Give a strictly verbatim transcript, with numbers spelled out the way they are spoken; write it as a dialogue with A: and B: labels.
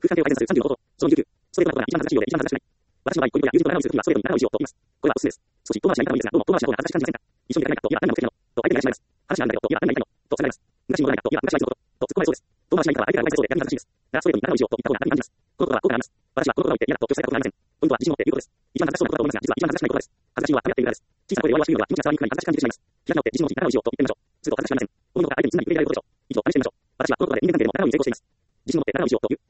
A: 空間性を改善させるさんじゅうのこと。そのにじゅうきゅう。ストレートなことが一番正しいようで一番正しくない。私の場合、恋人や友人と占うするときはストレートに占う意思をと言います。これはおすすめです。少し遠回しな言い方もいいですが、どうも遠回しな方が恥ずかしく感じませんか？一緒に行かないかと、いや、何なのくせにの、と相手になりしまいます。話があるんだけど、と、いや、何が言いたいの、とされます。昔に戻らないかと、いや、昔はいつのこと、と突っ込まれそうです。遠回しな言い方は相手が誤解せそうで逆に正しいです。が、ストレートに占う意思をと言った方が楽に感じます。このことは効果があります。私はこのことが言って嫌だと強制されたことがありません。ポイントは自信を持って言うことです。一番恥ずかしそうなことだと思いますが、実は一番恥ずかしくないことです。恥ずかしいのは溜め合っているからです。小さな声で弱々しく言うのは気持ちが伝わりにくくなり恥ずかしく感じてしまいます。開き直って自信を持ち占う意思をと言ってみましょう。すると恥ずかしくありません。思うのが相手に常に受け入れられることでしょう。以上、試してみましょう。私はこのことで人間関係でも占うに成功しています。自信を持って占う意思をという